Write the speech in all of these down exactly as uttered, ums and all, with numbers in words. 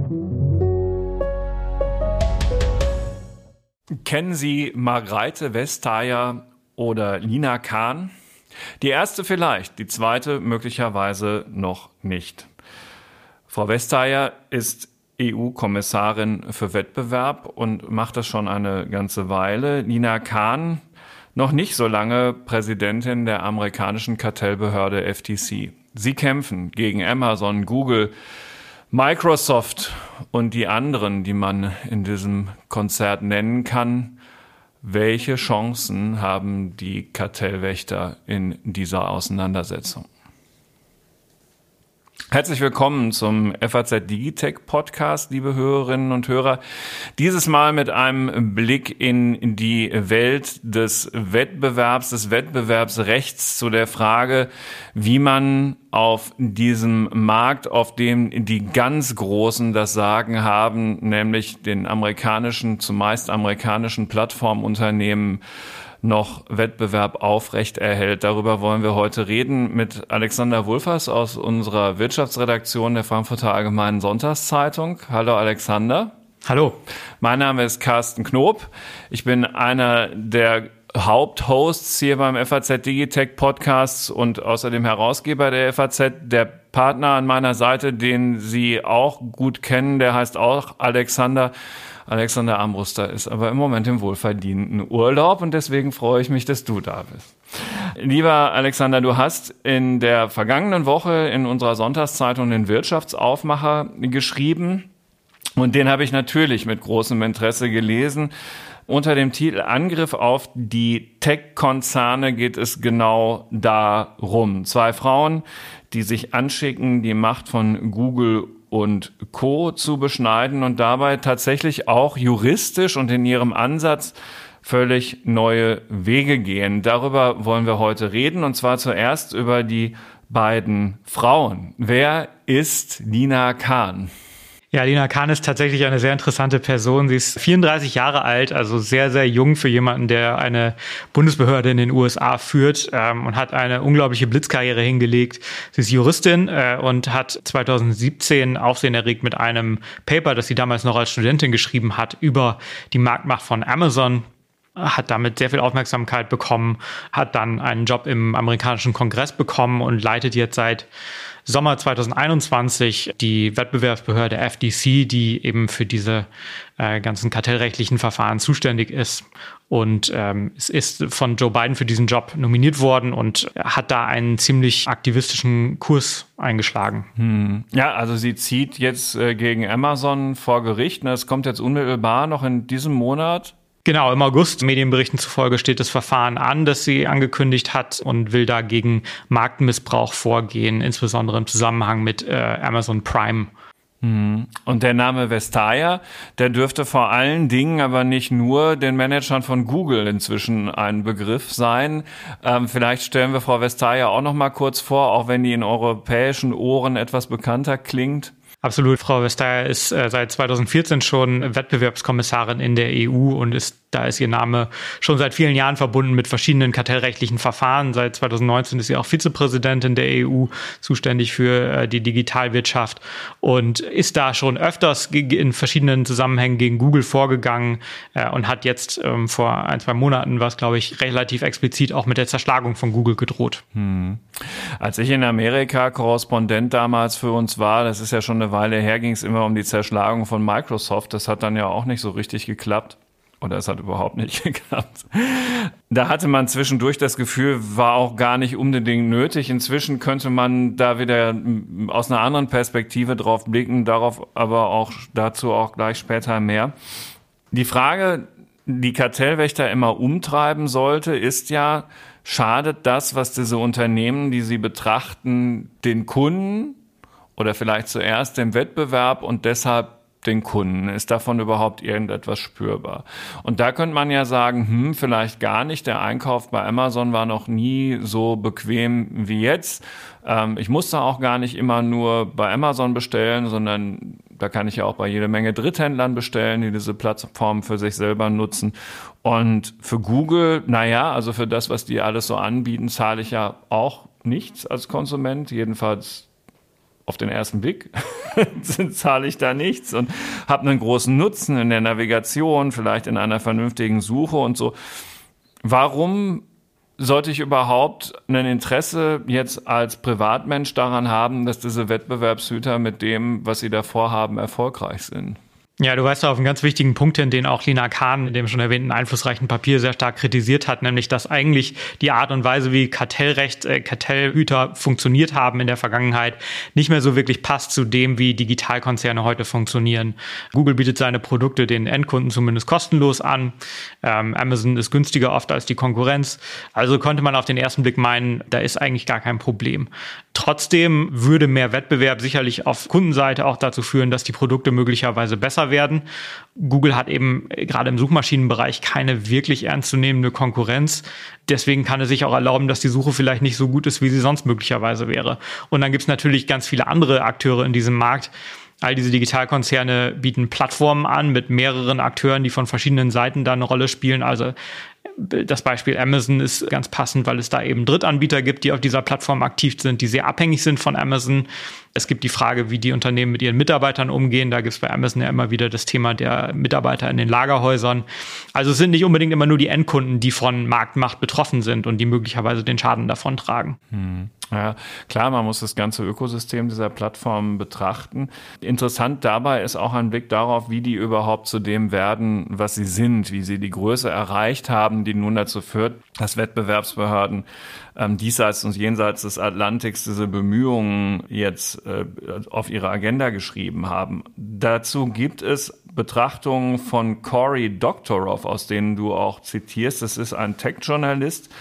Kennen Sie Margrethe Vestager oder Lina Khan? Die erste vielleicht, die zweite möglicherweise noch nicht. Frau Vestager ist E U-Kommissarin für Wettbewerb und macht das schon eine ganze Weile. Lina Khan noch nicht so lange Präsidentin der amerikanischen Kartellbehörde F T C. Sie kämpfen gegen Amazon, Google, Microsoft und die anderen, die man in diesem Konzert nennen kann. Welche Chancen haben die Kartellwächter in dieser Auseinandersetzung? Herzlich willkommen zum F A Z Digitech Podcast, liebe Hörerinnen und Hörer. Dieses Mal mit einem Blick in die Welt des Wettbewerbs, des Wettbewerbsrechts, zu der Frage, wie man auf diesem Markt, auf dem die ganz Großen das Sagen haben, nämlich den amerikanischen, zumeist amerikanischen Plattformunternehmen, noch Wettbewerb aufrecht erhält. Darüber wollen wir heute reden mit Alexander Wulfers aus unserer Wirtschaftsredaktion der Frankfurter Allgemeinen Sonntagszeitung. Hallo Alexander. Hallo. Mein Name ist Carsten Knob. Ich bin einer der Haupthosts hier beim F A Z Digitech Podcast und außerdem Herausgeber der F A Z. Der Partner an meiner Seite, den Sie auch gut kennen, der heißt auch Alexander. Alexander Armbruster ist aber im Moment im wohlverdienten Urlaub und deswegen freue ich mich, dass du da bist. Lieber Alexander, du hast in der vergangenen Woche in unserer Sonntagszeitung den Wirtschaftsaufmacher geschrieben und den habe ich natürlich mit großem Interesse gelesen. Unter dem Titel Angriff auf die Tech-Konzerne geht es genau darum. Zwei Frauen, die sich anschicken, die Macht von Google und Co. zu beschneiden und dabei tatsächlich auch juristisch und in ihrem Ansatz völlig neue Wege gehen. Darüber wollen wir heute reden, und zwar zuerst über die beiden Frauen. Wer ist Lina Khan? Ja, Lina Khan ist tatsächlich eine sehr interessante Person. Sie ist vierunddreißig Jahre alt, also sehr, sehr jung für jemanden, der eine Bundesbehörde in den U S A führt, ähm, und hat eine unglaubliche Blitzkarriere hingelegt. Sie ist Juristin äh, und hat zweitausendsiebzehn Aufsehen erregt mit einem Paper, das sie damals noch als Studentin geschrieben hat, über die Marktmacht von Amazon. Hat damit sehr viel Aufmerksamkeit bekommen, hat dann einen Job im amerikanischen Kongress bekommen und leitet jetzt seit Sommer zweitausendeinundzwanzig die Wettbewerbsbehörde F T C, die eben für diese äh, ganzen kartellrechtlichen Verfahren zuständig ist. Und ähm, es ist von Joe Biden für diesen Job nominiert worden und hat da einen ziemlich aktivistischen Kurs eingeschlagen. Hm. Ja, also sie zieht jetzt äh, gegen Amazon vor Gericht. Das kommt jetzt unmittelbar noch in diesem Monat. Genau, im August, Medienberichten zufolge, steht das Verfahren an, das sie angekündigt hat, und will da gegen Marktmissbrauch vorgehen, insbesondere im Zusammenhang mit äh, Amazon Prime. Und der Name Vestager, der dürfte vor allen Dingen, aber nicht nur, den Managern von Google inzwischen ein Begriff sein. Ähm, vielleicht stellen wir Frau Vestager auch noch mal kurz vor, auch wenn die in europäischen Ohren etwas bekannter klingt. Absolut. Frau Vestager ist äh, seit zweitausendvierzehn schon Wettbewerbskommissarin in der E U und ist da ist ihr Name schon seit vielen Jahren verbunden mit verschiedenen kartellrechtlichen Verfahren. Seit zweitausendneunzehn ist sie auch Vizepräsidentin der E U, zuständig für äh, die Digitalwirtschaft, und ist da schon öfters in verschiedenen Zusammenhängen gegen Google vorgegangen äh, und hat jetzt ähm, vor ein, zwei Monaten, was glaube ich relativ explizit, auch mit der Zerschlagung von Google gedroht. Hm. Als ich in Amerika Korrespondent damals für uns war, das ist ja schon eine Weile her, ging es immer um die Zerschlagung von Microsoft. Das hat dann ja auch nicht so richtig geklappt. Oder es hat überhaupt nicht geklappt. Da hatte man zwischendurch das Gefühl, war auch gar nicht unbedingt nötig. Inzwischen könnte man da wieder aus einer anderen Perspektive drauf blicken, darauf aber auch dazu auch gleich später mehr. Die Frage, die Kartellwächter immer umtreiben sollte, ist ja, schadet das, was diese Unternehmen, die sie betrachten, den Kunden oder vielleicht zuerst dem Wettbewerb und deshalb den Kunden? Ist davon überhaupt irgendetwas spürbar? Und da könnte man ja sagen, hm, vielleicht gar nicht. Der Einkauf bei Amazon war noch nie so bequem wie jetzt. Ähm, ich musste auch gar nicht immer nur bei Amazon bestellen, sondern da kann ich ja auch bei jede Menge Dritthändlern bestellen, die diese Plattform für sich selber nutzen. Und für Google, naja, also für das, was die alles so anbieten, zahle ich ja auch nichts als Konsument, jedenfalls auf den ersten Blick zahle ich da nichts und habe einen großen Nutzen in der Navigation, vielleicht in einer vernünftigen Suche und so. Warum sollte ich überhaupt ein Interesse jetzt als Privatmensch daran haben, dass diese Wettbewerbshüter mit dem, was sie da vorhaben, erfolgreich sind? Ja, du weißt auf einen ganz wichtigen Punkt hin, den auch Lina Khan in dem schon erwähnten einflussreichen Papier sehr stark kritisiert hat, nämlich dass eigentlich die Art und Weise, wie Kartellrecht, äh, Kartellhüter funktioniert haben in der Vergangenheit, nicht mehr so wirklich passt zu dem, wie Digitalkonzerne heute funktionieren. Google bietet seine Produkte den Endkunden zumindest kostenlos an. Ähm, Amazon ist günstiger oft als die Konkurrenz. Also konnte man auf den ersten Blick meinen, da ist eigentlich gar kein Problem. Trotzdem würde mehr Wettbewerb sicherlich auf Kundenseite auch dazu führen, dass die Produkte möglicherweise besser werden. Google hat eben gerade im Suchmaschinenbereich keine wirklich ernstzunehmende Konkurrenz. Deswegen kann es sich auch erlauben, dass die Suche vielleicht nicht so gut ist, wie sie sonst möglicherweise wäre. Und dann gibt es natürlich ganz viele andere Akteure in diesem Markt. All diese Digitalkonzerne bieten Plattformen an mit mehreren Akteuren, die von verschiedenen Seiten da eine Rolle spielen. Also das Beispiel Amazon ist ganz passend, weil es da eben Drittanbieter gibt, die auf dieser Plattform aktiv sind, die sehr abhängig sind von Amazon. Es gibt die Frage, wie die Unternehmen mit ihren Mitarbeitern umgehen. Da gibt es bei Amazon ja immer wieder das Thema der Mitarbeiter in den Lagerhäusern. Also es sind nicht unbedingt immer nur die Endkunden, die von Marktmacht betroffen sind und die möglicherweise den Schaden davon tragen. Hm. Ja, klar, man muss das ganze Ökosystem dieser Plattformen betrachten. Interessant dabei ist auch ein Blick darauf, wie die überhaupt zu dem werden, was sie sind, wie sie die Größe erreicht haben, die nun dazu führt, dass Wettbewerbsbehörden ähm, diesseits und jenseits des Atlantiks diese Bemühungen jetzt äh, auf ihre Agenda geschrieben haben. Dazu gibt es Betrachtungen von Cory Doctorow, aus denen du auch zitierst. Das ist ein Tech-Journalist,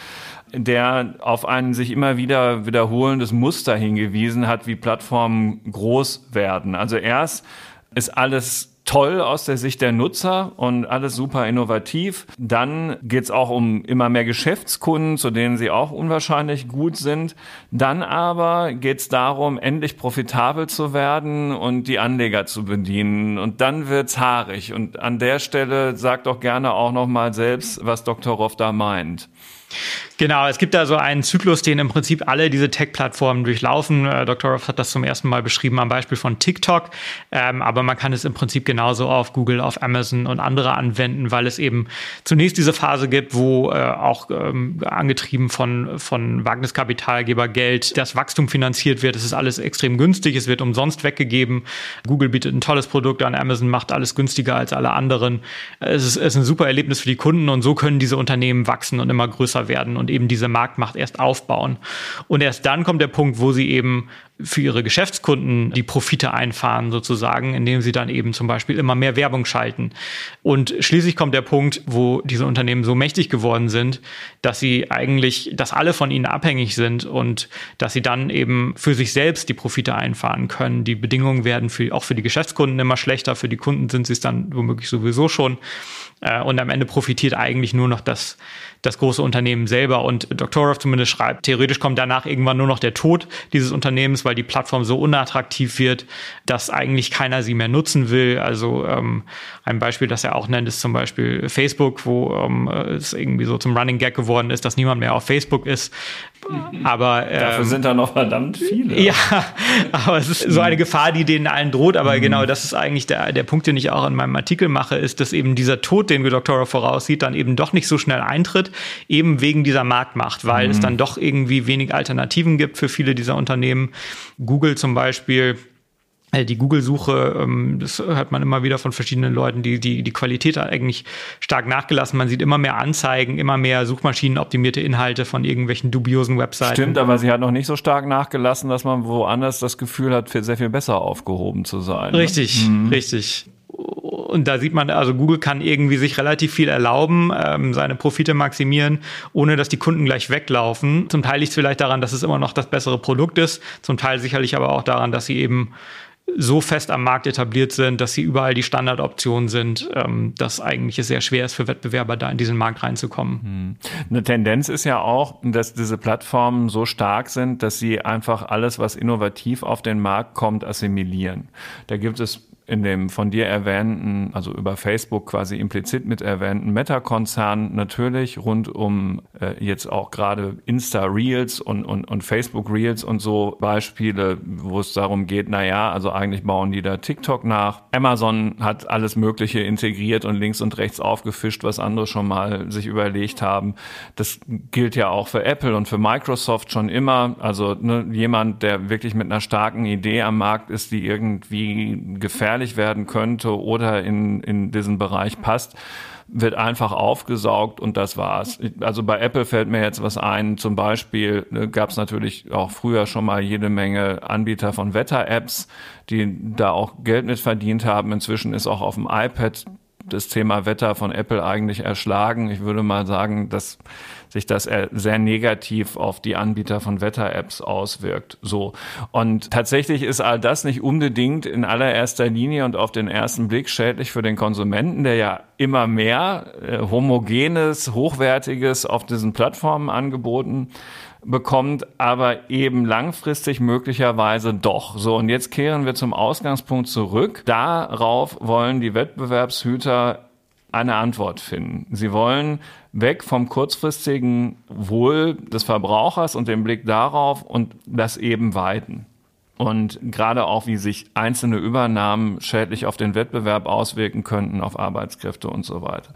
der auf ein sich immer wieder wiederholendes Muster hingewiesen hat, wie Plattformen groß werden. Also erst ist alles toll aus der Sicht der Nutzer und alles super innovativ. Dann geht's auch um immer mehr Geschäftskunden, zu denen sie auch unwahrscheinlich gut sind. Dann aber geht's darum, endlich profitabel zu werden und die Anleger zu bedienen. Und dann wird's haarig. Und an der Stelle sagt doch gerne auch noch mal selbst, was Doktor Roff da meint. Genau, es gibt da so einen Zyklus, den im Prinzip alle diese Tech-Plattformen durchlaufen. Äh, Doktor Roff hat das zum ersten Mal beschrieben am Beispiel von TikTok. Ähm, aber man kann es im Prinzip genauso auf Google, auf Amazon und andere anwenden, weil es eben zunächst diese Phase gibt, wo äh, auch ähm, angetrieben von, von Wagniskapitalgebergeld das Wachstum finanziert wird. Es ist alles extrem günstig, es wird umsonst weggegeben. Google bietet ein tolles Produkt an, Amazon macht alles günstiger als alle anderen. Es ist, es ist ein super Erlebnis für die Kunden und so können diese Unternehmen wachsen und immer größer werden und eben diese Marktmacht erst aufbauen. Und erst dann kommt der Punkt, wo sie eben für ihre Geschäftskunden die Profite einfahren sozusagen, indem sie dann eben zum Beispiel immer mehr Werbung schalten. Und schließlich kommt der Punkt, wo diese Unternehmen so mächtig geworden sind, dass sie eigentlich, dass alle von ihnen abhängig sind und dass sie dann eben für sich selbst die Profite einfahren können. Die Bedingungen werden für, auch für die Geschäftskunden immer schlechter, für die Kunden sind sie es dann womöglich sowieso schon. Und am Ende profitiert eigentlich nur noch das, das große Unternehmen selber. Und Doktor Roff zumindest schreibt, theoretisch kommt danach irgendwann nur noch der Tod dieses Unternehmens, weil die Plattform so unattraktiv wird, dass eigentlich keiner sie mehr nutzen will. Also ähm, ein Beispiel, das er auch nennt, ist zum Beispiel Facebook, wo ähm, es irgendwie so zum Running Gag geworden ist, dass niemand mehr auf Facebook ist. Aber ähm, dafür sind da noch verdammt viele. Ja, aber es ist so eine Gefahr, die denen allen droht. Aber mhm. genau, das ist eigentlich der, der Punkt, den ich auch in meinem Artikel mache, ist, dass eben dieser Tod, den Doktor Roff voraussieht, dann eben doch nicht so schnell eintritt, eben wegen dieser Marktmacht, weil mhm. es dann doch irgendwie wenig Alternativen gibt für viele dieser Unternehmen. Google zum Beispiel, die Google-Suche, das hört man immer wieder von verschiedenen Leuten, die, die, die Qualität hat eigentlich stark nachgelassen. Man sieht immer mehr Anzeigen, immer mehr suchmaschinenoptimierte Inhalte von irgendwelchen dubiosen Webseiten. Stimmt, aber sie hat noch nicht so stark nachgelassen, dass man woanders das Gefühl hat, sehr viel besser aufgehoben zu sein. Richtig, ne? mhm. richtig. Und da sieht man, also Google kann irgendwie sich relativ viel erlauben, ähm, seine Profite maximieren, ohne dass die Kunden gleich weglaufen. Zum Teil liegt es vielleicht daran, dass es immer noch das bessere Produkt ist, zum Teil sicherlich aber auch daran, dass sie eben so fest am Markt etabliert sind, dass sie überall die Standardoptionen sind, ähm, dass eigentlich es sehr schwer ist für Wettbewerber, da in diesen Markt reinzukommen. Eine Tendenz ist ja auch, dass diese Plattformen so stark sind, dass sie einfach alles, was innovativ auf den Markt kommt, assimilieren. Da gibt es in dem von dir erwähnten, also über Facebook quasi implizit mit erwähnten Meta-Konzern natürlich rund um äh, jetzt auch gerade Insta-Reels und, und, und Facebook-Reels und so Beispiele, wo es darum geht, naja, also eigentlich bauen die da TikTok nach. Amazon hat alles Mögliche integriert und links und rechts aufgefischt, was andere schon mal sich überlegt haben. Das gilt ja auch für Apple und für Microsoft schon immer. Also ne, jemand, der wirklich mit einer starken Idee am Markt ist, die irgendwie gefährlich werden könnte oder in, in diesen Bereich passt, wird einfach aufgesaugt und das war's. Also bei Apple fällt mir jetzt was ein. Zum Beispiel ne, gab es natürlich auch früher schon mal jede Menge Anbieter von Wetter-Apps, die da auch Geld mit verdient haben. Inzwischen ist auch auf dem iPad das Thema Wetter von Apple eigentlich erschlagen. Ich würde mal sagen, dass sich das sehr negativ auf die Anbieter von Wetter-Apps auswirkt. So. Und tatsächlich ist all das nicht unbedingt in allererster Linie und auf den ersten Blick schädlich für den Konsumenten, der ja immer mehr äh, homogenes, hochwertiges auf diesen Plattformen angeboten bekommt, aber eben langfristig möglicherweise doch. So, und jetzt kehren wir zum Ausgangspunkt zurück. Darauf wollen die Wettbewerbshüter eine Antwort finden. Sie wollen weg vom kurzfristigen Wohl des Verbrauchers und den Blick darauf und das eben weiten. Und gerade auch, wie sich einzelne Übernahmen schädlich auf den Wettbewerb auswirken könnten, auf Arbeitskräfte und so weiter.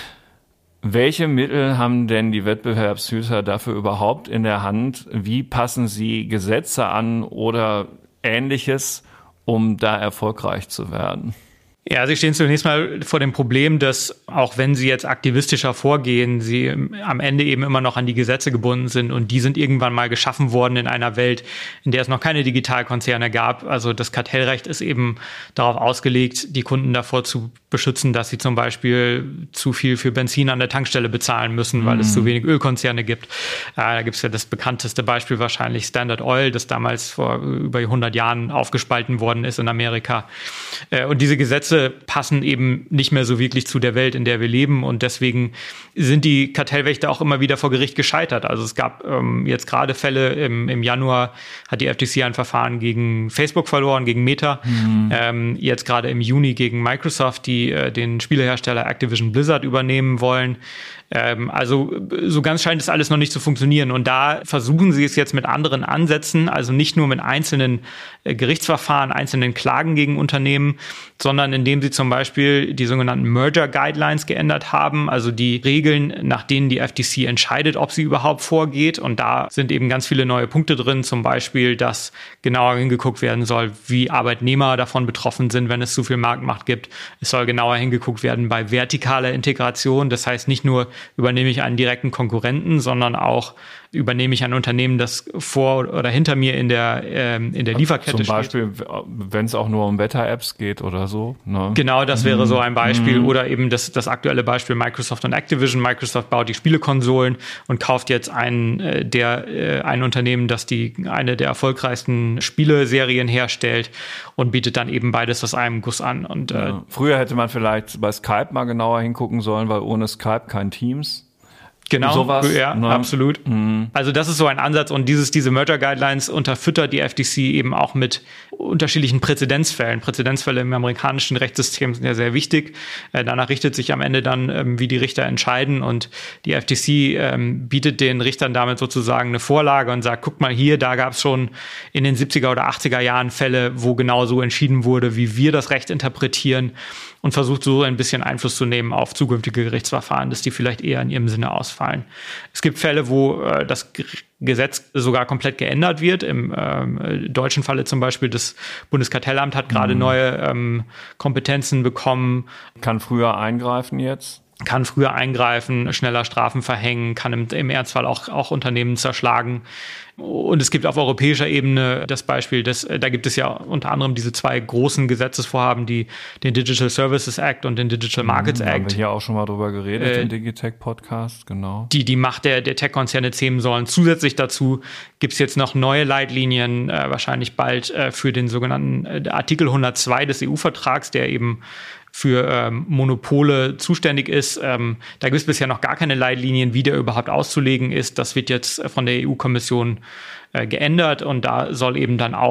Welche Mittel haben denn die Wettbewerbshüter dafür überhaupt in der Hand? Wie passen sie Gesetze an oder Ähnliches, um da erfolgreich zu werden? Ja, Sie stehen zunächst mal vor dem Problem, dass auch wenn Sie jetzt aktivistischer vorgehen, Sie am Ende eben immer noch an die Gesetze gebunden sind und die sind irgendwann mal geschaffen worden in einer Welt, in der es noch keine Digitalkonzerne gab. Also das Kartellrecht ist eben darauf ausgelegt, die Kunden davor zu beschützen, dass sie zum Beispiel zu viel für Benzin an der Tankstelle bezahlen müssen, weil mhm. es zu wenig Ölkonzerne gibt. Äh, da gibt es ja das bekannteste Beispiel wahrscheinlich Standard Oil, das damals vor über hundert Jahren aufgespalten worden ist in Amerika. Äh, und diese Gesetze passen eben nicht mehr so wirklich zu der Welt, in der wir leben. Und deswegen sind die Kartellwächter auch immer wieder vor Gericht gescheitert. Also es gab ähm, jetzt gerade Fälle, im, im Januar hat die F T C ein Verfahren gegen Facebook verloren, gegen Meta. Mhm. Ähm, jetzt gerade im Juni gegen Microsoft, die äh, den Spielehersteller Activision Blizzard übernehmen wollen. Ähm, also so ganz scheint es alles noch nicht zu funktionieren. Und da versuchen sie es jetzt mit anderen Ansätzen, also nicht nur mit einzelnen äh, Gerichtsverfahren, einzelnen Klagen gegen Unternehmen, sondern indem sie zum Beispiel die sogenannten Merger Guidelines geändert haben, also die Regeln, nach denen die F T C entscheidet, ob sie überhaupt vorgeht. Und da sind eben ganz viele neue Punkte drin, zum Beispiel, dass genauer hingeguckt werden soll, wie Arbeitnehmer davon betroffen sind, wenn es zu viel Marktmacht gibt. Es soll genauer hingeguckt werden bei vertikaler Integration, das heißt nicht nur übernehme ich einen direkten Konkurrenten, sondern auch übernehme ich ein Unternehmen, das vor oder hinter mir in der, ähm, in der Lieferkette steht. Zum Beispiel, wenn es auch nur um Wetter-Apps geht oder so. Ne? Genau, das wäre mhm. so ein Beispiel. Mhm. Oder eben das, das aktuelle Beispiel Microsoft und Activision. Microsoft baut die Spielekonsolen und kauft jetzt ein, äh, der, äh, ein Unternehmen, das die eine der erfolgreichsten Spieleserien herstellt und bietet dann eben beides aus einem Guss an. Und, äh, ja. Früher hätte man vielleicht bei Skype mal genauer hingucken sollen, weil ohne Skype kein Teams. Genau, sowas, ja, ne? Absolut. Mhm. Also das ist so ein Ansatz und dieses, diese Merger Guidelines unterfüttert die F T C eben auch mit unterschiedlichen Präzedenzfällen. Präzedenzfälle im amerikanischen Rechtssystem sind ja sehr wichtig. Äh, danach richtet sich am Ende dann, ähm, wie die Richter entscheiden und die F T C ähm, bietet den Richtern damit sozusagen eine Vorlage und sagt, guck mal hier, da gab es schon in den siebziger oder achtziger Jahren Fälle, wo genau so entschieden wurde, wie wir das Recht interpretieren und versucht so ein bisschen Einfluss zu nehmen auf zukünftige Gerichtsverfahren, dass die vielleicht eher in ihrem Sinne ausfallen. Es gibt Fälle, wo äh, das Gesetz sogar komplett geändert wird. Im ähm, deutschen Falle zum Beispiel das Bundeskartellamt hat gerade mhm. neue ähm, Kompetenzen bekommen. Kann früher eingreifen jetzt? Kann früher eingreifen, schneller Strafen verhängen, kann im, im Ernstfall auch, auch Unternehmen zerschlagen. Und es gibt auf europäischer Ebene das Beispiel, dass, da gibt es ja unter anderem diese zwei großen Gesetzesvorhaben, die den Digital Services Act und den Digital Markets mhm, Act. Haben wir hier auch schon mal drüber geredet äh, im Digitech-Podcast, genau. Die die Macht der, der Tech-Konzerne zähmen sollen. Zusätzlich dazu gibt es jetzt noch neue Leitlinien, äh, wahrscheinlich bald äh, für den sogenannten äh, Artikel hundertzwei des E U-Vertrags, der eben für ähm, Monopole zuständig ist. Ähm, da gibt es bisher noch gar keine Leitlinien, wie der überhaupt auszulegen ist. Das wird jetzt von der E U-Kommission äh, geändert und da soll eben dann auch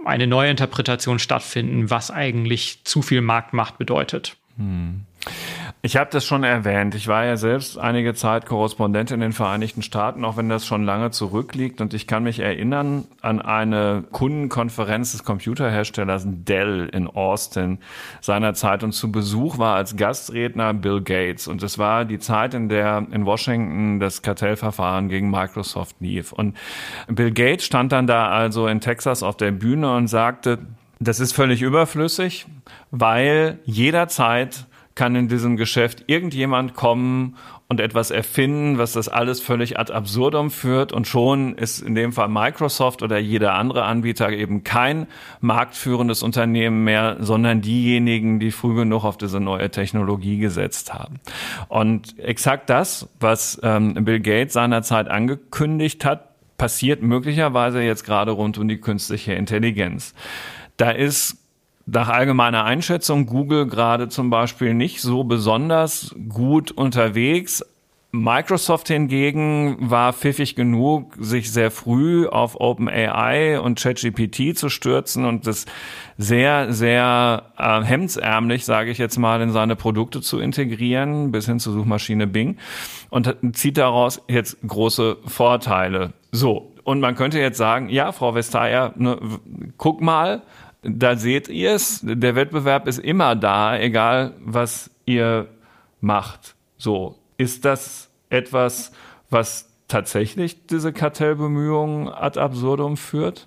eine neue Interpretation stattfinden, was eigentlich zu viel Marktmacht bedeutet. Hm. Ich habe das schon erwähnt. Ich war ja selbst einige Zeit Korrespondent in den Vereinigten Staaten, auch wenn das schon lange zurückliegt. Und ich kann mich erinnern an eine Kundenkonferenz des Computerherstellers Dell in Austin seinerzeit. Und zu Besuch war als Gastredner Bill Gates. Und es war die Zeit, in der in Washington das Kartellverfahren gegen Microsoft lief. Und Bill Gates stand dann da also in Texas auf der Bühne und sagte, das ist völlig überflüssig, weil jederzeit kann in diesem Geschäft irgendjemand kommen und etwas erfinden, was das alles völlig ad absurdum führt, und schon ist in dem Fall Microsoft oder jeder andere Anbieter eben kein marktführendes Unternehmen mehr, sondern diejenigen, die früh genug auf diese neue Technologie gesetzt haben. Und exakt das, was ähm, Bill Gates seinerzeit angekündigt hat, passiert möglicherweise jetzt gerade rund um die künstliche Intelligenz. Da ist nach allgemeiner Einschätzung Google gerade zum Beispiel nicht so besonders gut unterwegs. Microsoft hingegen war pfiffig genug, sich sehr früh auf OpenAI und ChatGPT zu stürzen und das sehr, sehr äh, hemdsärmlich, sage ich jetzt mal, in seine Produkte zu integrieren, bis hin zur Suchmaschine Bing, und zieht daraus jetzt große Vorteile. So, und man könnte jetzt sagen, ja, Frau Vestager, ne, guck mal, da seht ihr es, der Wettbewerb ist immer da, egal was ihr macht. So, ist das etwas, was tatsächlich diese Kartellbemühungen ad absurdum führt?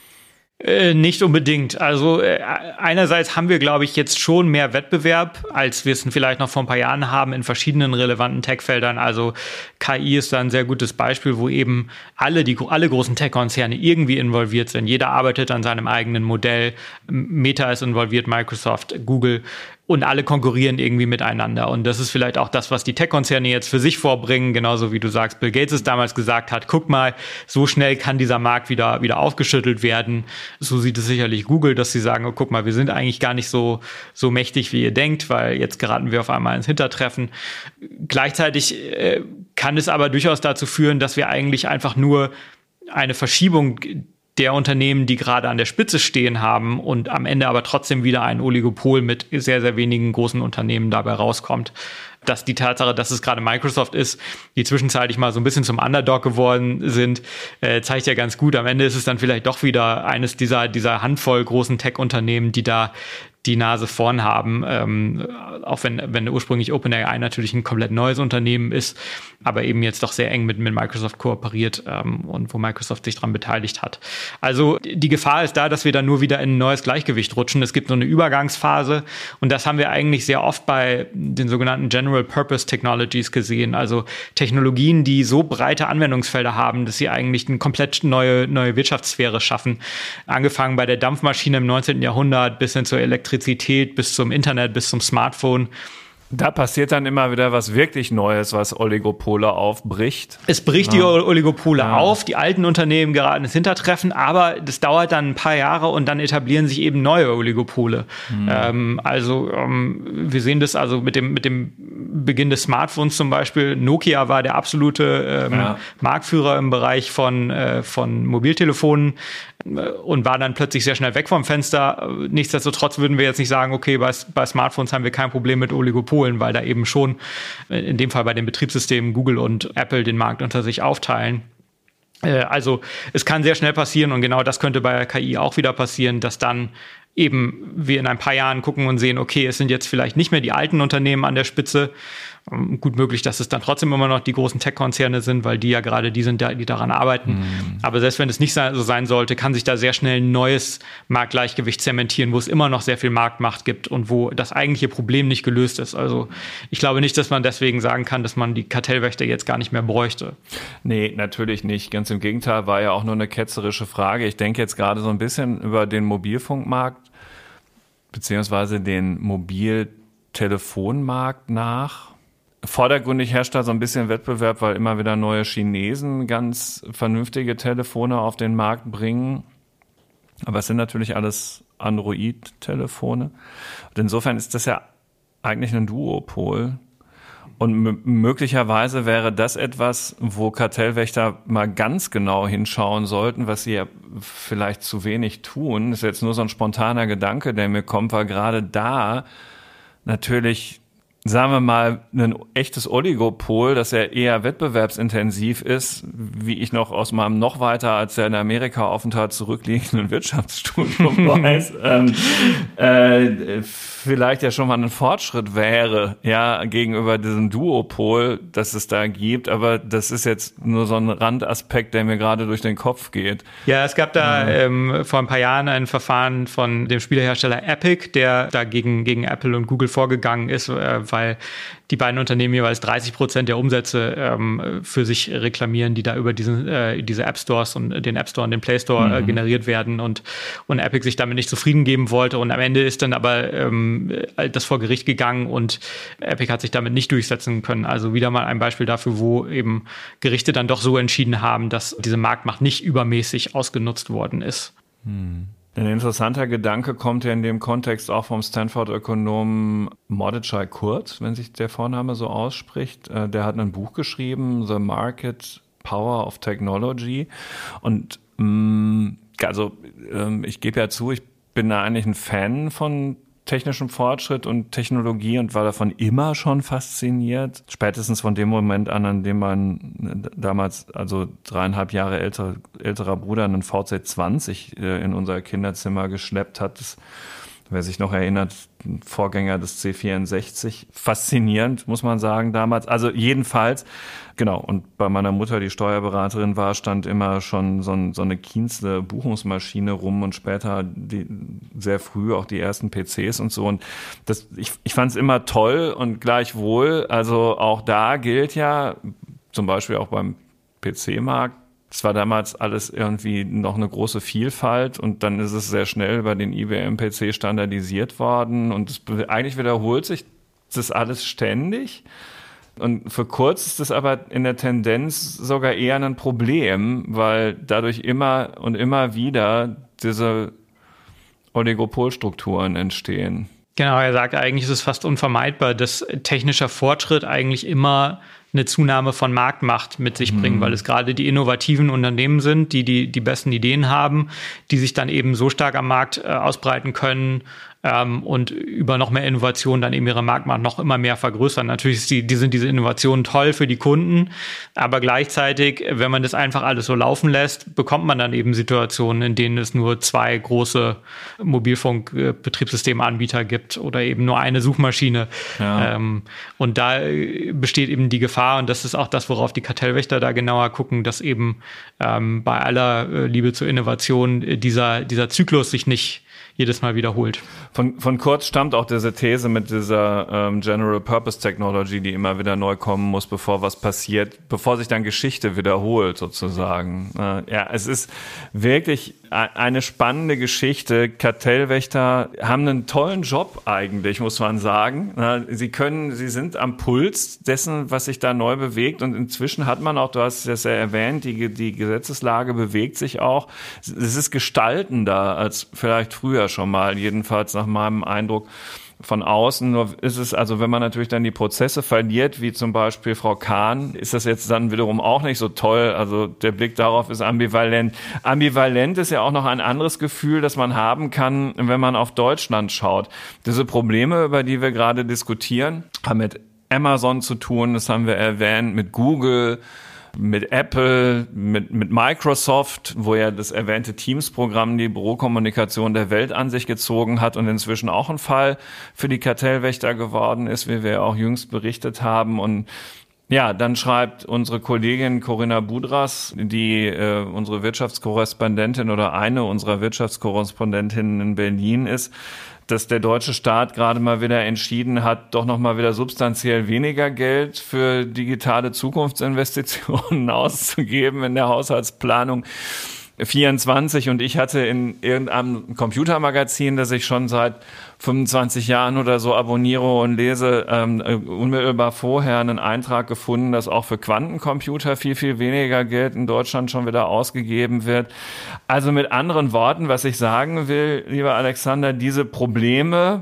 Äh, nicht unbedingt. Also äh, einerseits haben wir, glaube ich, jetzt schon mehr Wettbewerb, als wir es vielleicht noch vor ein paar Jahren haben in verschiedenen relevanten Tech-Feldern. Also K I ist da ein sehr gutes Beispiel, wo eben alle die alle großen Tech-Konzerne irgendwie involviert sind. Jeder arbeitet an seinem eigenen Modell. Meta ist involviert, Microsoft, Google. Und alle konkurrieren irgendwie miteinander. Und das ist vielleicht auch das, was die Tech-Konzerne jetzt für sich vorbringen. Genauso wie du sagst, Bill Gates es damals gesagt hat, guck mal, so schnell kann dieser Markt wieder, wieder aufgeschüttelt werden. So sieht es sicherlich Google, dass sie sagen, oh, guck mal, wir sind eigentlich gar nicht so, so mächtig, wie ihr denkt, weil jetzt geraten wir auf einmal ins Hintertreffen. Gleichzeitig äh, kann es aber durchaus dazu führen, dass wir eigentlich einfach nur eine Verschiebung der Unternehmen, die gerade an der Spitze stehen haben und am Ende aber trotzdem wieder ein Oligopol mit sehr, sehr wenigen großen Unternehmen dabei rauskommt. Dass die Tatsache, dass es gerade Microsoft ist, die zwischenzeitlich mal so ein bisschen zum Underdog geworden sind, äh, zeigt ja ganz gut. Am Ende ist es dann vielleicht doch wieder eines dieser, dieser Handvoll großen Tech-Unternehmen, die da die Nase vorn haben, ähm, auch wenn, wenn ursprünglich OpenAI natürlich ein komplett neues Unternehmen ist, aber eben jetzt doch sehr eng mit, mit Microsoft kooperiert ähm, und wo Microsoft sich dran beteiligt hat. Also die Gefahr ist da, dass wir dann nur wieder in ein neues Gleichgewicht rutschen. Es gibt so eine Übergangsphase und das haben wir eigentlich sehr oft bei den sogenannten General Purpose Technologies gesehen, also Technologien, die so breite Anwendungsfelder haben, dass sie eigentlich eine komplett neue, neue Wirtschaftssphäre schaffen. Angefangen bei der Dampfmaschine im neunzehnten Jahrhundert bis hin zur Elektrizität, bis zum Internet, bis zum Smartphone. Da passiert dann immer wieder was wirklich Neues, was Oligopole aufbricht. Es bricht ja. die Oligopole ja. auf, die alten Unternehmen geraten ins Hintertreffen, aber das dauert dann ein paar Jahre und dann etablieren sich eben neue Oligopole. Mhm. Ähm, also ähm, wir sehen das also mit dem, mit dem Beginn des Smartphones zum Beispiel. Nokia war der absolute ähm, ja. Marktführer im Bereich von, äh, von Mobiltelefonen und war dann plötzlich sehr schnell weg vom Fenster. Nichtsdestotrotz würden wir jetzt nicht sagen, okay, bei, bei Smartphones haben wir kein Problem mit Oligopolen, weil da eben schon, in dem Fall bei den Betriebssystemen, Google und Apple den Markt unter sich aufteilen. Also es kann sehr schnell passieren und genau das könnte bei K I auch wieder passieren, dass dann eben wir in ein paar Jahren gucken und sehen, okay, es sind jetzt vielleicht nicht mehr die alten Unternehmen an der Spitze. Gut möglich, dass es dann trotzdem immer noch die großen Tech-Konzerne sind, weil die ja gerade die sind, die daran arbeiten. Mhm. Aber selbst wenn es nicht so sein sollte, kann sich da sehr schnell ein neues Marktgleichgewicht zementieren, wo es immer noch sehr viel Marktmacht gibt und wo das eigentliche Problem nicht gelöst ist. Also ich glaube nicht, dass man deswegen sagen kann, dass man die Kartellwächter jetzt gar nicht mehr bräuchte. Nee, natürlich nicht. Ganz im Gegenteil, war ja auch nur eine ketzerische Frage. Ich denke jetzt gerade so ein bisschen über den Mobilfunkmarkt beziehungsweise den Mobiltelefonmarkt nach. Vordergründig herrscht da so ein bisschen Wettbewerb, weil immer wieder neue Chinesen ganz vernünftige Telefone auf den Markt bringen. Aber es sind natürlich alles Android-Telefone. Und insofern ist das ja eigentlich ein Duopol. Und m- möglicherweise wäre das etwas, wo Kartellwächter mal ganz genau hinschauen sollten, was sie ja vielleicht zu wenig tun. Das ist jetzt nur so ein spontaner Gedanke, der mir kommt, weil gerade da natürlich, sagen wir mal, ein echtes Oligopol, das ja eher wettbewerbsintensiv ist, wie ich noch aus meinem noch weiter als der in Amerika-Aufenthalt zurückliegenden Wirtschaftsstudium weiß, ähm, äh, vielleicht ja schon mal ein Fortschritt wäre, ja, gegenüber diesem Duopol, das es da gibt, aber das ist jetzt nur so ein Randaspekt, der mir gerade durch den Kopf geht. Ja, es gab da ähm, vor ein paar Jahren ein Verfahren von dem Spielehersteller Epic, der da gegen, gegen Apple und Google vorgegangen ist, äh, weil die beiden Unternehmen jeweils dreißig Prozent der Umsätze ähm, für sich reklamieren, die da über diesen, äh, diese App Stores und den App Store und den Play Store mhm. äh, generiert werden und, und Epic sich damit nicht zufrieden geben wollte. Und am Ende ist dann aber ähm, das vor Gericht gegangen und Epic hat sich damit nicht durchsetzen können. Also wieder mal ein Beispiel dafür, wo eben Gerichte dann doch so entschieden haben, dass diese Marktmacht nicht übermäßig ausgenutzt worden ist. Hm. Ein interessanter Gedanke kommt ja in dem Kontext auch vom Stanford-Ökonomen Mordechai Kurt, wenn sich der Vorname so ausspricht. Der hat ein Buch geschrieben, The Market Power of Technology. Und also ich gebe ja zu, ich bin da eigentlich ein Fan von technischem Fortschritt und Technologie und war davon immer schon fasziniert. Spätestens von dem Moment an, an dem mein damals, also dreieinhalb Jahre älter, älterer Bruder einen V Z zwanzig in unser Kinderzimmer geschleppt hat. Das, wer sich noch erinnert, Vorgänger des C vierundsechzig. Faszinierend, muss man sagen, damals. Also jedenfalls, genau. Und bei meiner Mutter, die Steuerberaterin war, stand immer schon so, ein, so eine Kienzle Buchungsmaschine rum und später die, sehr früh auch die ersten P Cs und so. Und das, ich, ich fand es immer toll und gleichwohl, also auch da gilt ja, zum Beispiel auch beim P C-Markt, es war damals alles irgendwie noch eine große Vielfalt und dann ist es sehr schnell über den I B M-P C standardisiert worden und es, eigentlich wiederholt sich das alles ständig. Und für Kurz ist das aber in der Tendenz sogar eher ein Problem, weil dadurch immer und immer wieder diese Oligopolstrukturen entstehen. Genau, er sagt, eigentlich ist es fast unvermeidbar, dass technischer Fortschritt eigentlich immer eine Zunahme von Marktmacht mit sich bringen, mhm. weil es gerade die innovativen Unternehmen sind, die, die die besten Ideen haben, die sich dann eben so stark am Markt äh, ausbreiten können ähm, und über noch mehr Innovation dann eben ihre Marktmacht noch immer mehr vergrößern. Natürlich ist die, die sind diese Innovationen toll für die Kunden, aber gleichzeitig, wenn man das einfach alles so laufen lässt, bekommt man dann eben Situationen, in denen es nur zwei große Mobilfunkbetriebssystemanbieter gibt oder eben nur eine Suchmaschine. Ja. Ähm, und da besteht eben die Gefahr, und das ist auch das, worauf die Kartellwächter da genauer gucken, dass eben ähm, bei aller äh, Liebe zur Innovation äh, dieser, dieser Zyklus sich nicht jedes Mal wiederholt. Von, von Kurz stammt auch diese These mit dieser ähm, General Purpose Technology, die immer wieder neu kommen muss, bevor was passiert, bevor sich dann Geschichte wiederholt sozusagen. Äh, ja, es ist wirklich eine spannende Geschichte. Kartellwächter haben einen tollen Job eigentlich, muss man sagen. Sie können, sie sind am Puls dessen, was sich da neu bewegt und inzwischen hat man auch, du hast es ja erwähnt, die, die Gesetzeslage bewegt sich auch. Es ist gestaltender als vielleicht früher schon mal, jedenfalls nach meinem Eindruck von außen. Nur ist es, also wenn man natürlich dann die Prozesse verliert, wie zum Beispiel Frau Kahn, ist das jetzt dann wiederum auch nicht so toll. Also der Blick darauf ist ambivalent. Ambivalent ist ja auch noch ein anderes Gefühl, das man haben kann, wenn man auf Deutschland schaut. Diese Probleme, über die wir gerade diskutieren, haben mit Amazon zu tun, das haben wir erwähnt, mit Google, mit Apple, mit, mit Microsoft, wo ja das erwähnte Teams-Programm die Bürokommunikation der Welt an sich gezogen hat und inzwischen auch ein Fall für die Kartellwächter geworden ist, wie wir auch jüngst berichtet haben. Und ja, dann schreibt unsere Kollegin Corinna Budras, die äh, unsere Wirtschaftskorrespondentin oder eine unserer Wirtschaftskorrespondentinnen in Berlin ist, dass der deutsche Staat gerade mal wieder entschieden hat, doch noch mal wieder substanziell weniger Geld für digitale Zukunftsinvestitionen auszugeben in der Haushaltsplanung vierundzwanzig. Und ich hatte in irgendeinem Computermagazin, das ich schon seit fünfundzwanzig Jahren oder so abonniere und lese, ähm, unmittelbar vorher einen Eintrag gefunden, dass auch für Quantencomputer viel, viel weniger Geld in Deutschland schon wieder ausgegeben wird. Also mit anderen Worten, was ich sagen will, lieber Alexander, diese Probleme,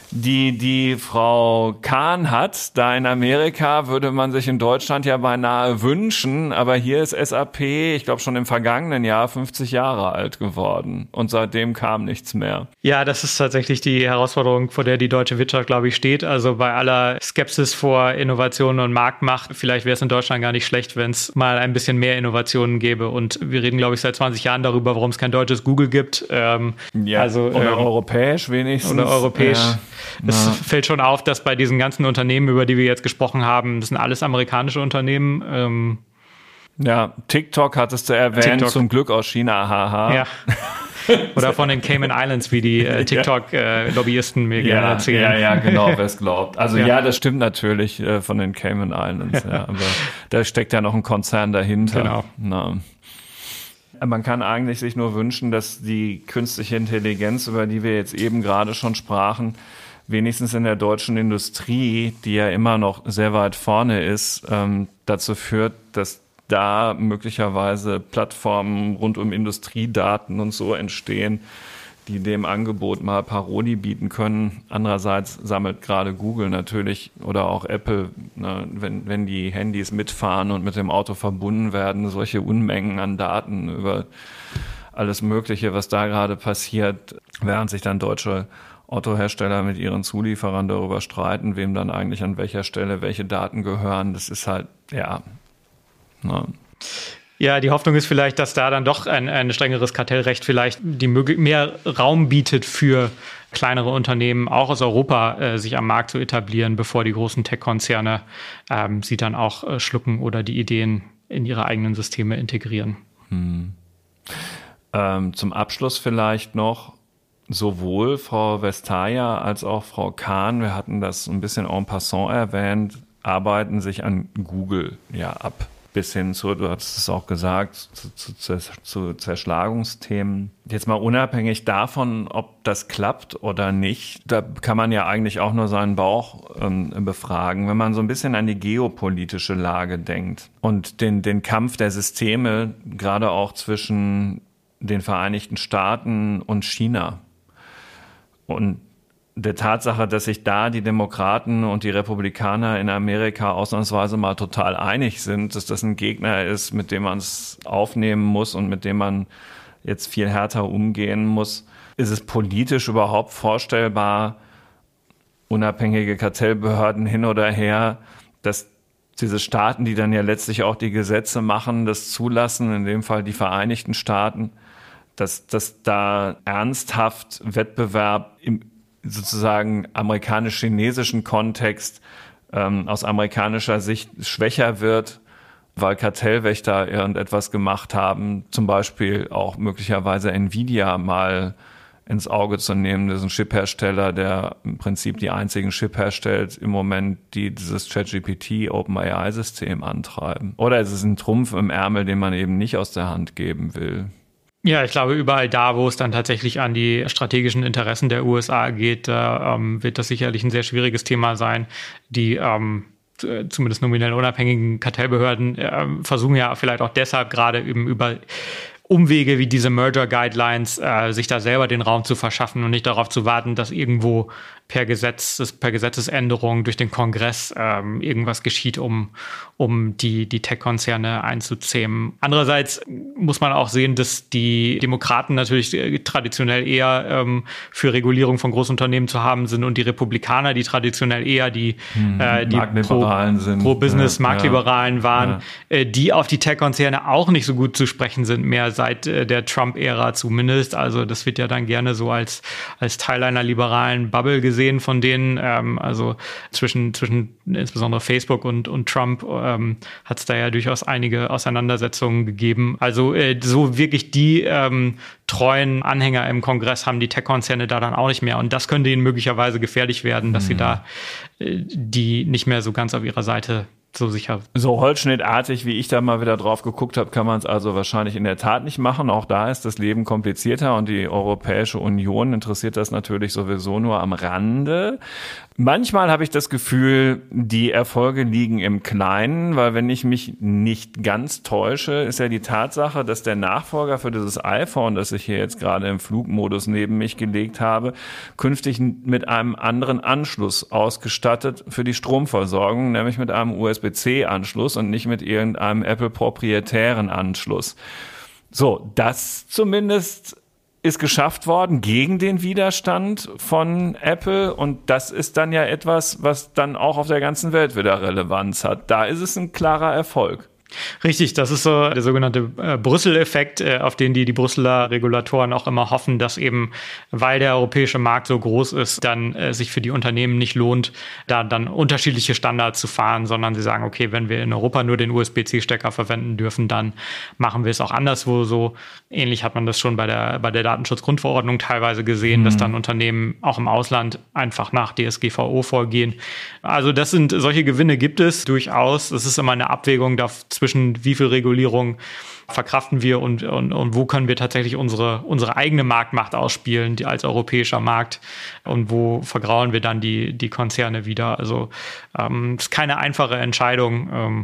die die Frau Kahn hat, da in Amerika, würde man sich in Deutschland ja beinahe wünschen, aber hier ist S A P, ich glaube schon im vergangenen Jahr, fünfzig Jahre alt geworden und seitdem kam nichts mehr. Ja, das ist tatsächlich die Herausforderung, vor der die deutsche Wirtschaft, glaube ich, steht. Also bei aller Skepsis vor Innovation und Marktmacht, vielleicht wäre es in Deutschland gar nicht schlecht, wenn es mal ein bisschen mehr Innovationen gäbe. Und wir reden, glaube ich, seit zwanzig Jahren darüber, warum es kein deutsches Google gibt. Ähm, ja, also, oder ähm, europäisch wenigstens. Oder europäisch. Ja. Es Ja. fällt schon auf, dass bei diesen ganzen Unternehmen, über die wir jetzt gesprochen haben, das sind alles amerikanische Unternehmen. Ähm, ja, TikTok hattest du erwähnt, TikTok. Zum Glück aus China, haha. ja. Oder von den Cayman Islands, wie die äh, TikTok-Lobbyisten mir gerne Ja, erzählen. ja, ja, genau, wer es glaubt. Also Ja. ja. das stimmt natürlich äh, von den Cayman Islands, ja, aber da steckt ja noch ein Konzern dahinter. Genau. Na. Man kann eigentlich sich nur wünschen, dass die künstliche Intelligenz, über die wir jetzt eben gerade schon sprachen, wenigstens in der deutschen Industrie, die ja immer noch sehr weit vorne ist, ähm, dazu führt, dass da möglicherweise Plattformen rund um Industriedaten und so entstehen, die dem Angebot mal Parodie bieten können. Andererseits sammelt gerade Google natürlich oder auch Apple, ne, wenn, wenn die Handys mitfahren und mit dem Auto verbunden werden, solche Unmengen an Daten über alles Mögliche, was da gerade passiert, während sich dann deutsche Autohersteller mit ihren Zulieferern darüber streiten, wem dann eigentlich an welcher Stelle welche Daten gehören. Das ist halt, ja, ne. Ja, die Hoffnung ist vielleicht, dass da dann doch ein, ein strengeres Kartellrecht vielleicht die möglich mehr Raum bietet für kleinere Unternehmen, auch aus Europa, äh, sich am Markt zu etablieren, bevor die großen Tech-Konzerne ähm, sie dann auch äh, schlucken oder die Ideen in ihre eigenen Systeme integrieren. Hm. Ähm, zum Abschluss vielleicht noch, sowohl Frau Vestager als auch Frau Kahn, wir hatten das ein bisschen en passant erwähnt, arbeiten sich an Google ja ab. Bis hin zu, du hast es auch gesagt, zu, zu, zu Zerschlagungsthemen. Jetzt mal unabhängig davon, ob das klappt oder nicht, da kann man ja eigentlich auch nur seinen Bauch ähm, befragen. Wenn man so ein bisschen an die geopolitische Lage denkt und den, den Kampf der Systeme, gerade auch zwischen den Vereinigten Staaten und China. Und der Tatsache, dass sich da die Demokraten und die Republikaner in Amerika ausnahmsweise mal total einig sind, dass das ein Gegner ist, mit dem man es aufnehmen muss und mit dem man jetzt viel härter umgehen muss, ist es politisch überhaupt vorstellbar, unabhängige Kartellbehörden hin oder her, dass diese Staaten, die dann ja letztlich auch die Gesetze machen, das zulassen, in dem Fall die Vereinigten Staaten, dass, dass da ernsthaft Wettbewerb im sozusagen amerikanisch-chinesischen Kontext ähm, aus amerikanischer Sicht schwächer wird, weil Kartellwächter irgendetwas gemacht haben, zum Beispiel auch möglicherweise Nvidia mal ins Auge zu nehmen, das ist ein Chiphersteller, der im Prinzip die einzigen Chip herstellt im Moment, die dieses ChatGPT OpenAI-System antreiben. Oder ist es ein Trumpf im Ärmel, den man eben nicht aus der Hand geben will? Ja, ich glaube, überall da, wo es dann tatsächlich an die strategischen Interessen der U S A geht, da ähm, wird das sicherlich ein sehr schwieriges Thema sein. Die ähm, zumindest nominell unabhängigen Kartellbehörden äh, versuchen ja vielleicht auch deshalb gerade eben über Umwege wie diese Merger Guidelines äh, sich da selber den Raum zu verschaffen und nicht darauf zu warten, dass irgendwo per Gesetz, per Gesetzesänderung durch den Kongress ähm, irgendwas geschieht, um, um die, die Tech-Konzerne einzuzähmen. Andererseits muss man auch sehen, dass die Demokraten natürlich traditionell eher ähm, für Regulierung von Großunternehmen zu haben sind und die Republikaner, die traditionell eher die, hm, äh, die Marktliberalen sind. Pro-Business, ja, Marktliberalen ja, waren, ja. Äh, die auf die Tech-Konzerne auch nicht so gut zu sprechen sind, mehr seit äh, der Trump-Ära zumindest. Also das wird ja dann gerne so als, als Teil einer liberalen Bubble gesehen von denen, ähm, also zwischen, zwischen insbesondere Facebook und, und Trump ähm, hat es da ja durchaus einige Auseinandersetzungen gegeben. Also äh, so wirklich die ähm, treuen Anhänger im Kongress haben die Tech-Konzerne da dann auch nicht mehr. Und das könnte ihnen möglicherweise gefährlich werden, dass mhm. sie da äh, die nicht mehr so ganz auf ihrer Seite so sicher. So holzschnittartig, wie ich da mal wieder drauf geguckt habe, kann man es also wahrscheinlich in der Tat nicht machen. Auch da ist das Leben komplizierter und die Europäische Union interessiert das natürlich sowieso nur am Rande. Manchmal habe ich das Gefühl, die Erfolge liegen im Kleinen, weil wenn ich mich nicht ganz täusche, ist ja die Tatsache, dass der Nachfolger für dieses iPhone, das ich hier jetzt gerade im Flugmodus neben mich gelegt habe, künftig mit einem anderen Anschluss ausgestattet für die Stromversorgung, nämlich mit einem U S B C Anschluss und nicht mit irgendeinem Apple-proprietären Anschluss. So, das zumindest ist geschafft worden gegen den Widerstand von Apple und das ist dann ja etwas, was dann auch auf der ganzen Welt wieder Relevanz hat. Da ist es ein klarer Erfolg. Richtig, das ist so der sogenannte äh, Brüssel-Effekt, äh, auf den die, die Brüsseler Regulatoren auch immer hoffen, dass eben, weil der europäische Markt so groß ist, dann äh, sich für die Unternehmen nicht lohnt, da dann unterschiedliche Standards zu fahren, sondern sie sagen, okay, wenn wir in Europa nur den U S B C Stecker verwenden dürfen, dann machen wir es auch anderswo so. Ähnlich hat man das schon bei der, bei der Datenschutzgrundverordnung teilweise gesehen, mhm. dass dann Unternehmen auch im Ausland einfach nach D S G V O vorgehen. Also das sind, solche Gewinne gibt es durchaus. Es ist immer eine Abwägung da zwischen wie viel Regulierung verkraften wir und, und, und wo können wir tatsächlich unsere, unsere eigene Marktmacht ausspielen, die als europäischer Markt, und wo vergraulen wir dann die, die Konzerne wieder. Also ähm, ist keine einfache Entscheidung, ähm,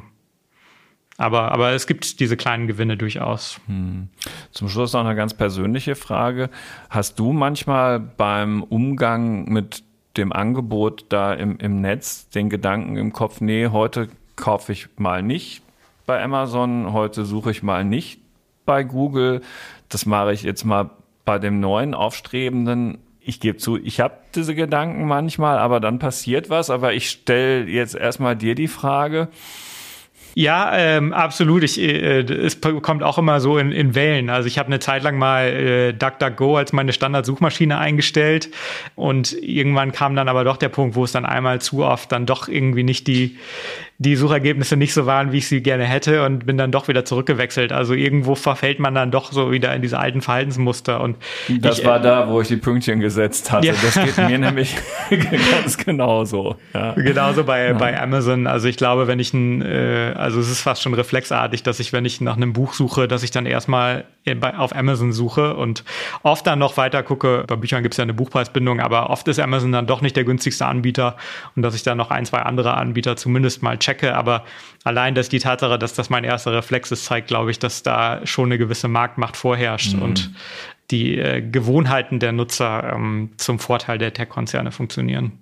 aber, aber es gibt diese kleinen Gewinne durchaus. Hm. Zum Schluss noch eine ganz persönliche Frage. Hast du manchmal beim Umgang mit dem Angebot da im, im Netz den Gedanken im Kopf, nee, heute kaufe ich mal nicht bei Amazon, heute suche ich mal nicht bei Google, das mache ich jetzt mal bei dem neuen Aufstrebenden. Ich gebe zu, ich habe diese Gedanken manchmal, aber dann passiert was, aber ich stelle jetzt erstmal dir die Frage. Ja, ähm, absolut. Ich, äh, es kommt auch immer so in, in Wellen. Also ich habe eine Zeit lang mal äh, DuckDuckGo als meine Standardsuchmaschine eingestellt und irgendwann kam dann aber doch der Punkt, wo es dann einmal zu oft dann doch irgendwie nicht die die Suchergebnisse nicht so waren, wie ich sie gerne hätte, und bin dann doch wieder zurückgewechselt. Also irgendwo verfällt man dann doch so wieder in diese alten Verhaltensmuster. Und das ich, war äh, da, wo ich die Pünktchen gesetzt hatte. Ja. Das geht mir nämlich ganz genauso. Ja. Genauso bei, ja. bei Amazon. Also ich glaube, wenn ich ein, äh, also es ist fast schon reflexartig, dass ich, wenn ich nach einem Buch suche, dass ich dann erstmal auf Amazon suche und oft dann noch weiter gucke. Bei Büchern gibt es ja eine Buchpreisbindung, aber oft ist Amazon dann doch nicht der günstigste Anbieter und dass ich dann noch ein, zwei andere Anbieter zumindest mal checke. Aber allein dass die Tatsache, dass das mein erster Reflex ist, zeigt, glaube ich, dass da schon eine gewisse Marktmacht vorherrscht mhm. und die äh, Gewohnheiten der Nutzer ähm, zum Vorteil der Tech-Konzerne funktionieren.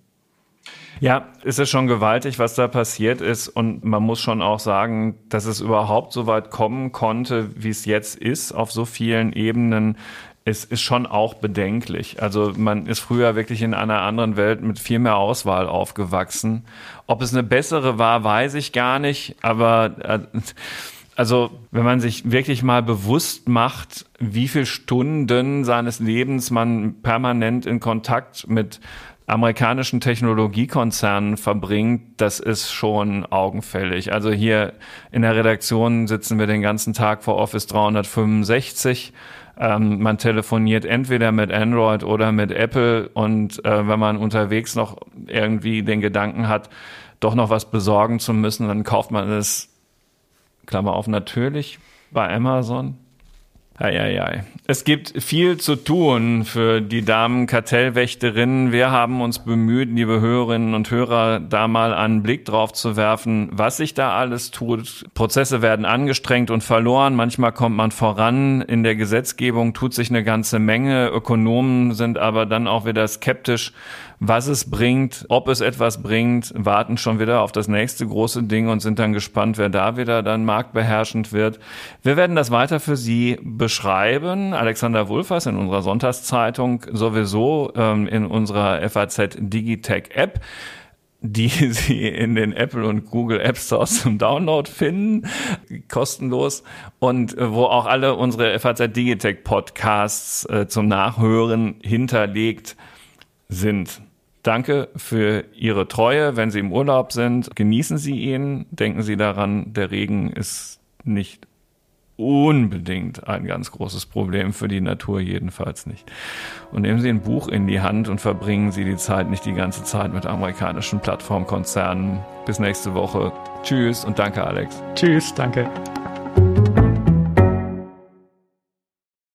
Ja, ist es schon gewaltig, was da passiert ist, und man muss schon auch sagen, dass es überhaupt so weit kommen konnte, wie es jetzt ist, auf so vielen Ebenen, es ist schon auch bedenklich. Also man ist früher wirklich in einer anderen Welt mit viel mehr Auswahl aufgewachsen. Ob es eine bessere war, weiß ich gar nicht, aber äh, also wenn man sich wirklich mal bewusst macht, wie viele Stunden seines Lebens man permanent in Kontakt mit amerikanischen Technologiekonzernen verbringt, das ist schon augenfällig. Also hier in der Redaktion sitzen wir den ganzen Tag vor Office dreihundertfünfundsechzig. Ähm, man telefoniert entweder mit Android oder mit Apple, und äh, wenn man unterwegs noch irgendwie den Gedanken hat, doch noch was besorgen zu müssen, dann kauft man es, Klammer auf, natürlich bei Amazon. Eieiei. Es gibt viel zu tun für die Damen-Kartellwächterinnen. Wir haben uns bemüht, liebe Hörerinnen und Hörer, da mal einen Blick drauf zu werfen, was sich da alles tut. Prozesse werden angestrengt und verloren. Manchmal kommt man voran. In der Gesetzgebung tut sich eine ganze Menge. Ökonomen sind aber dann auch wieder skeptisch, was es bringt, ob es etwas bringt, warten schon wieder auf das nächste große Ding und sind dann gespannt, wer da wieder dann marktbeherrschend wird. Wir werden das weiter für Sie beschreiben. Alexander Wulfers in unserer Sonntagszeitung, sowieso ähm, in unserer F A Z Digitech App, die Sie in den Apple und Google App Stores zum Download finden, kostenlos, und äh, wo auch alle unsere F A Z Digitech Podcasts äh, zum Nachhören hinterlegt sind. Danke für Ihre Treue. Wenn Sie im Urlaub sind, genießen Sie ihn. Denken Sie daran, der Regen ist nicht unbedingt ein ganz großes Problem für die Natur, jedenfalls nicht. Und nehmen Sie ein Buch in die Hand und verbringen Sie die Zeit nicht die ganze Zeit mit amerikanischen Plattformkonzernen. Bis nächste Woche. Tschüss und danke, Alex. Tschüss, danke.